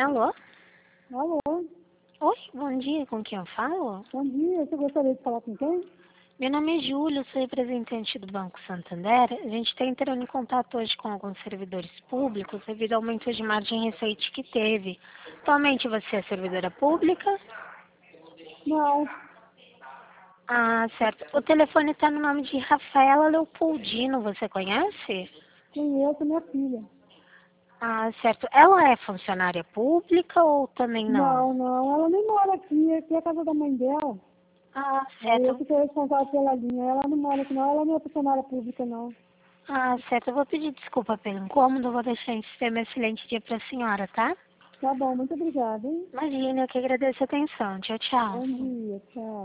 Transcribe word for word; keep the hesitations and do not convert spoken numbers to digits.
Alô? Alô, Oi, bom dia, com quem eu falo? bom dia. Você gostaria de falar com quem? Meu nome é Júlio, sou representante do Banco Santander. A gente está entrando em contato hoje com alguns servidores públicos devido ao aumento de margem recente que teve. Atualmente você é servidora pública? Não, Ah, certo. O telefone está no nome de Rafaela Leopoldino, você conhece? conheço minha filha. Ah, certo. Ela é funcionária pública ou também não? Não, não, ela nem mora aqui. Aqui é a casa da mãe dela. Ah, Aí eu certo. fiquei responsável pela linha. Ela não mora aqui, não. Ela não é funcionária pública, não. Ah, certo. Eu vou pedir desculpa pelo incômodo, vou deixar em sistema excelente dia para a senhora, tá? Tá bom, muito obrigada, hein? Imagina, eu que agradeço a atenção. Tchau, tchau. Bom dia, tchau.